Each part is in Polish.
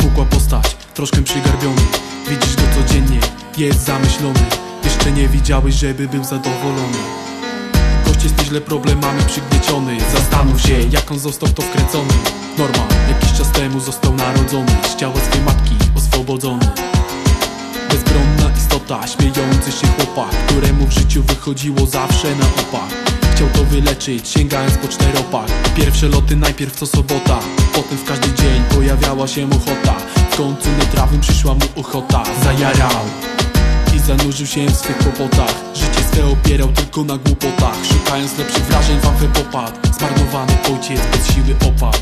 Smukła postać, troszkę przygarbiony. Widzisz go codziennie, jest zamyślony. Jeszcze nie widziałeś, żeby był zadowolony. Gość jest nieźle problemami przygnieciony. Zastanów się, jak on został w to wkręcony. Normal, jakiś czas temu został narodzony. Z ciała swej matki oswobodzony. Bezbronna istota, śmiejący się chłopak, któremu w życiu wychodziło zawsze na opak. Chciał to wyleczyć, sięgając po czteropak. Pierwsze loty najpierw co sobota, potem w każdy dzień pojawiała się ochota. W końcu netrawym przyszła mu ochota. Zajarał i zanurzył się w swych kłopotach. Życie swe opierał tylko na głupotach, szukając lepszych wrażeń w amfę popadł. Zmarnowany ojciec bez siły opadł.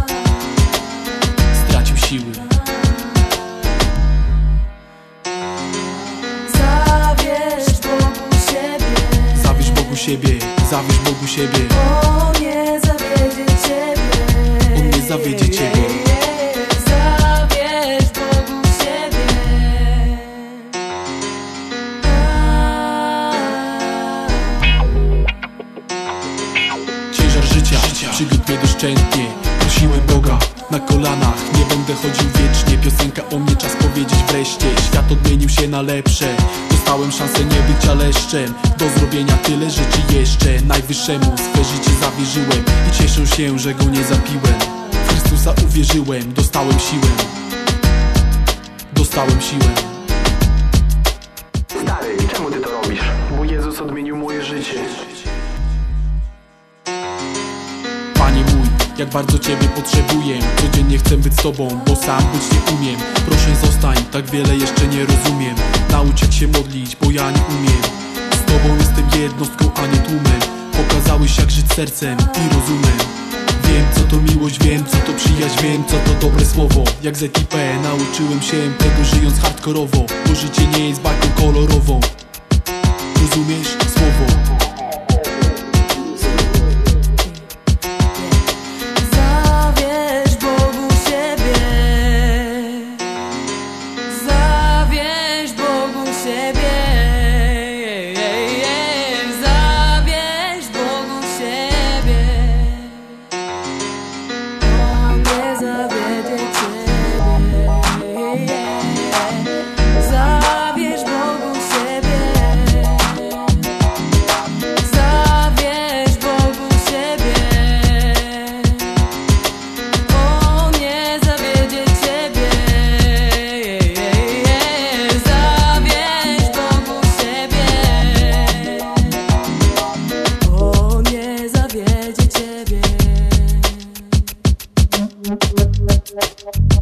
Stracił siły. Zawierz Bogu siebie. On nie zawiedzie ciebie. On nie zawiedzie ciebie. Zawierz Bogu siebie. Ciężar życia przygód mnie doszczętnie. Prosiłem Boga na kolanach, nie będę chodził wiecznie. Piosenka o mnie, czas powiedzieć wreszcie. Świat odmienił się na lepsze. Dostałem szansę nie bycia leszczem. Do zrobienia tyle rzeczy jeszcze. Najwyższemu swe życie zawierzyłem i cieszę się, że go nie zapiłem. W Chrystusa uwierzyłem, dostałem siłę. Dostałem siłę. Stary, czemu ty to robisz? Bo Jezus odmienił moje życie. Panie mój, jak bardzo Ciebie potrzebuję. Codziennie chcę być z Tobą, bo sam być nie umiem. Proszę zostań, tak wiele jeszcze nie rozumiem. Naucz jak się modlić, bo ja nie umiem. Z Tobą jestem jednostką, a nie tłumem. Pokazałeś jak żyć sercem i rozumem. Wiem co to miłość, wiem co to przyjaźń, wiem co to dobre słowo. Jak z ekipę nauczyłem się tego żyjąc hardkorowo. Bo życie nie jest bajką kolorową. Rozumiesz słowo? Ciebie.